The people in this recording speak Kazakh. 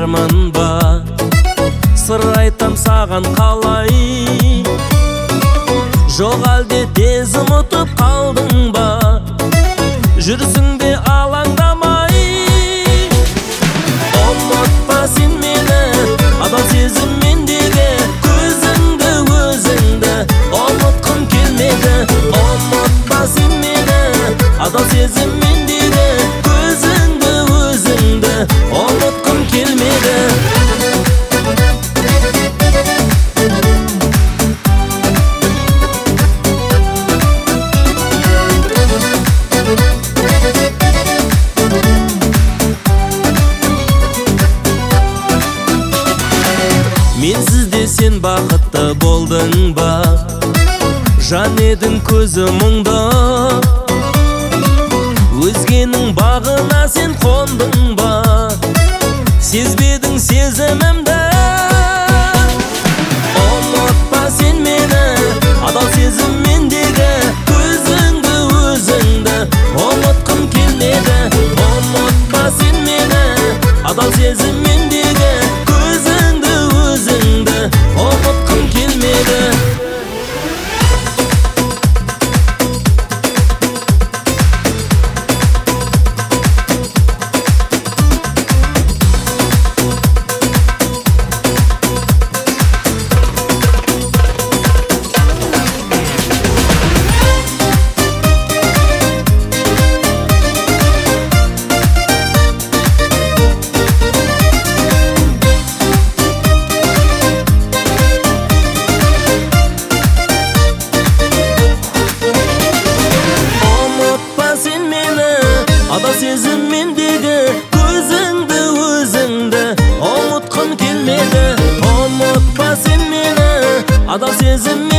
бармын ба? Сыр айтам саған қалай? Жоқ әлде тез ұмытып қалдың ба? Жүрсің бе алаңдамай? Ұмытпа сен мені, адал сезім мендегі көзіңді өзіңді ұмытқым келмеді. Ұмытпа сен мені, адал сезім мендегі көзіңді өзіңді ұмытқым келмеді. Менсіз де сен бақытты болдың ба? Жан едің көзі мұңда, өзгенің бағына сен қондың ба? Сезбедің сезімімді? Ұмытпа сен мені, адал сезім мендегі көзіңді өзіңді ұмытқым келмеді. Ұмытпа сен мені, адал сезім мендегі көзіңді өзіңді ұмытқым келмеді. Адал сезім мендегі көзіңді өзіңді ұмытқым келмеді. Ұмытпа сен мені, адал сезім